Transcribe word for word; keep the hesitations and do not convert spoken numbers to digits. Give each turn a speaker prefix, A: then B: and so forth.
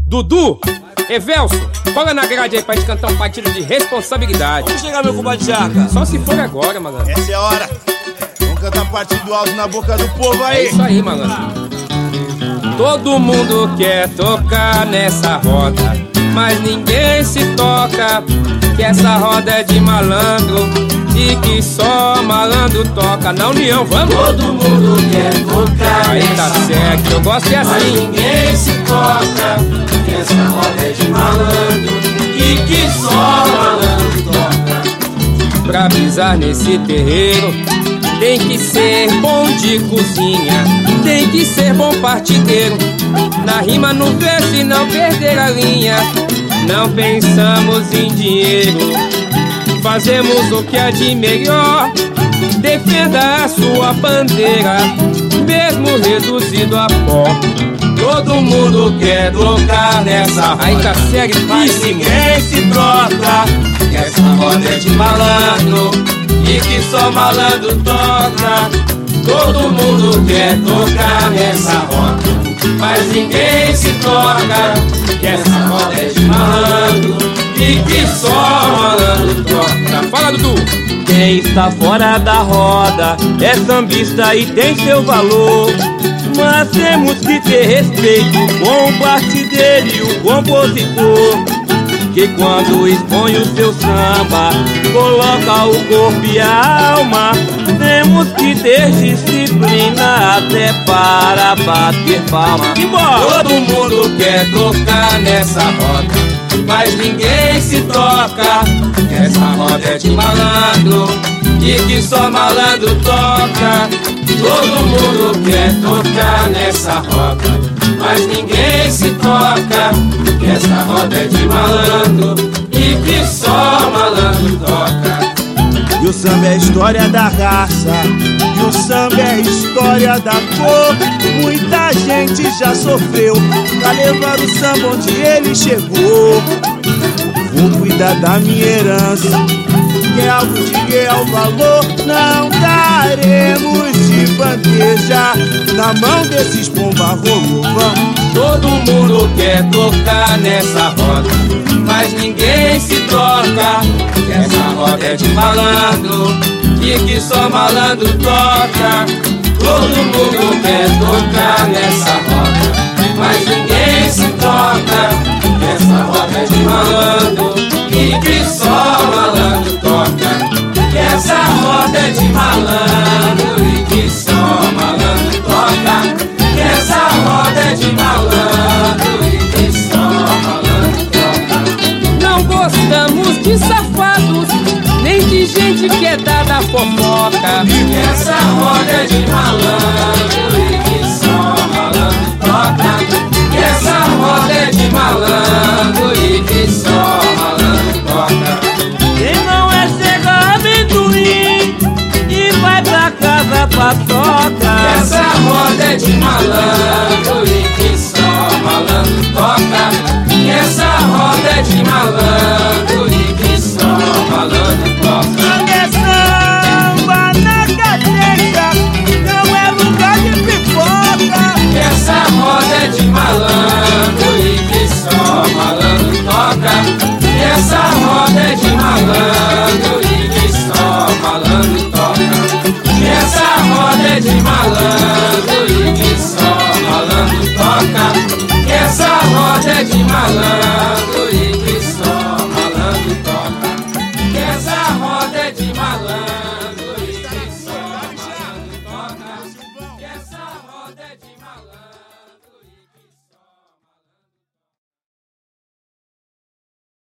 A: Dudu, Evelso, cola na grade aí pra gente cantar um partido de responsabilidade.
B: Vamos chegar, meu compadre Jaca.
A: Só se for agora, malandro.
C: Essa é a hora. Vamos cantar partido do alto na boca do povo aí.
A: É isso aí, malandro. Todo mundo quer tocar nessa roda, mas ninguém se toca, que essa roda é de malandro e que só malandro toca. Na união, vamos!
D: Todo mundo quer tocar
A: aí tá certo, eu gosto de assim.
D: Mas ninguém se toca, que essa roda é de malandro e que só malandro toca.
A: Pra pisar nesse terreiro tem que ser bom de cozinha, tem que ser bom partideiro. Na rima, no verso e não perder a linha. Não pensamos em dinheiro, fazemos o que é de melhor. Defenda a sua bandeira, mesmo reduzido a pó.
D: Todo mundo quer tocar nessa roda,
A: aí tá sério,
D: mas ninguém se troca, que essa roda é de malandro e que só malandro toca. Todo mundo quer tocar nessa roda, mas ninguém se toca, que essa roda é de malandro e que só malandro toca.
A: Fala, Dudu!
B: Quem está fora da roda é sambista e tem seu valor, mas temos que ter respeito com o partideiro e o compositor, que quando expõe o seu samba coloca o corpo e a alma. Temos que ter disciplina até para bater palma.
D: Embora! Todo mundo quer tocar nessa roda, mas ninguém se toca, que essa roda é de malandro e que só malandro toca. Todo mundo quer tocar nessa roda, mas ninguém se toca, que essa roda é de malandro e que só malandro toca.
C: E o samba é a história da raça, e o samba é a história da cor. Muita gente já sofreu pra levar o samba onde ele chegou. Vou cuidar da minha herança, que é algo de real valor. Não daremos de bandeja na mão desses pomba-rolo. Vamos!
D: Todo mundo quer tocar nessa roda, mas ninguém se troca, que essa roda é de malandro e que só malandro toca. Todo mundo quer tocar nessa roda, mas ninguém se toca, que essa roda é de malandro e que só malandro toca. Que essa roda é de malandro e que só malandro toca. Que essa roda é de malandro e que só malandro toca.
A: Não gostamos de safados, nem de gente que é dada a fofoca.
D: Que essa roda é de malandro e que só malandro toca. Que essa roda é de malandro e que só malandro toca.
B: Quem não é chega amendoim e vai pra casa paçoca.
D: Que essa roda é de malandro e que só malandro toca. Que essa roda é de malandro e que só malandro toca.
C: Samba é samba na cadeia, não é lugar de pipoca.
D: Que essa roda é de malandro e que só malandro toca. Que essa roda é de malandro e que só malandro toca. Que essa roda é de malandro e que só malandro toca. Que essa roda é de malandro